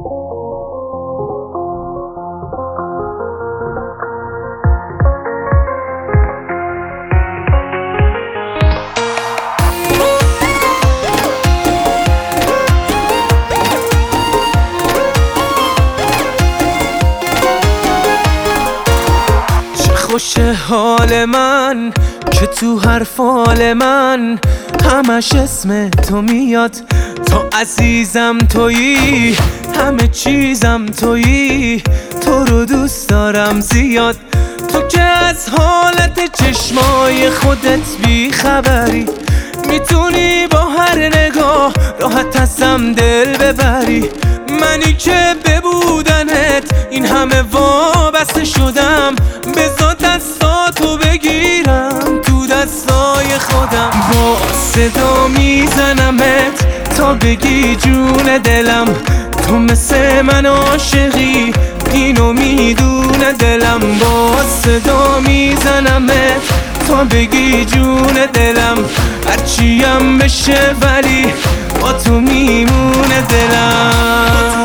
خوش حال من که تو هر فال من همش اسم تو میاد. تو عزیزم تویی، همه چیزم تویی، تو رو دوست دارم زیاد. تو که از حالت چشمای خودت بی خبری، میتونی با هر نگاه راحت ازم دل ببری. منی که ببودنت این همه وابسته شدم، بذار دستاتو بگیرم تو دستای خودم. با صدا میزنمت تا بگی جون دلم، تو مثل من عاشقی اینو میدونه دلم. با صدا میزنمت تا بگی جون دلم، هرچیم بشه ولی با تو میمونه دلم.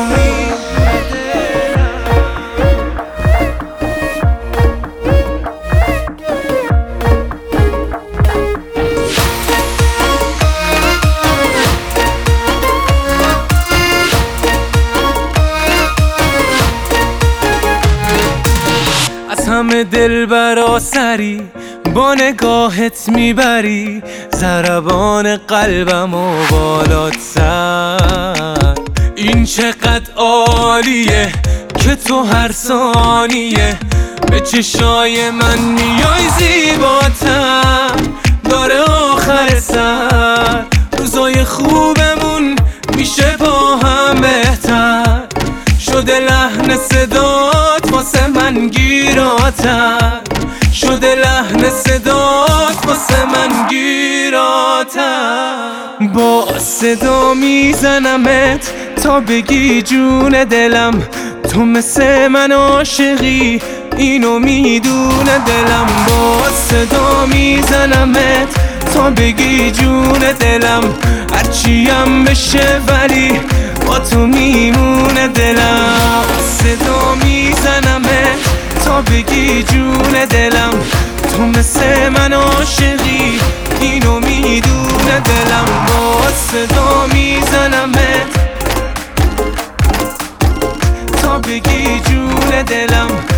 از همه دلبرا سری با نگاهت میبری، ضربان قلبم و بالات سر. این چقدر عالیه که تو هر ثانیه به چشای من میای زیباتر. داره آخر سر روزای خوبمون میشه با هم بهتر. شده لحن صدات واسه من گیراتر، شده لحن صدات واسه من گیراتر. با صدا میزنمت تا بگی جون دلم، تو مثل من عاشقی اینو میدونه دلم. با صدا میزنمت تا بگی جون دلم، هرچیم بشه ولی با تو میمونه دلم. صدا میزنمت تا بگی جون دلم، تو مثل من عاشقی اینو میدونه دلم. با صدا میزنمت تا بگی جون دلم،